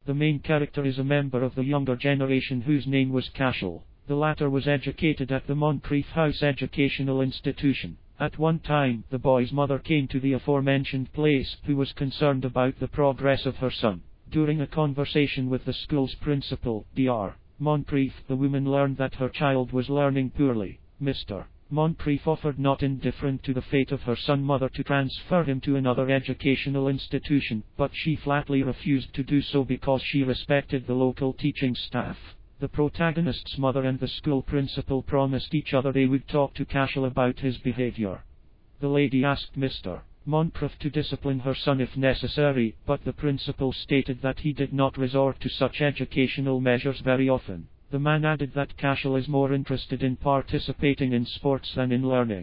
The main character is a member of the younger generation whose name was Cashel. The latter was educated at the Moncrieff House Educational Institution. At one time, the boy's mother came to the aforementioned place, who was concerned about the progress of her son. During a conversation with the school's principal, Dr. Moncrieff, the woman learned that her child was learning poorly. Mr. Moncrieff offered, not indifferent to the fate of her son, mother to transfer him to another educational institution, but she flatly refused to do so because she respected the local teaching staff. The protagonist's mother and the school principal promised each other they would talk to Cashel about his behavior. The lady asked Mr. Moncrieff to discipline her son if necessary, but the principal stated that he did not resort to such educational measures very often. The man added that Cashel is more interested in participating in sports than in learning.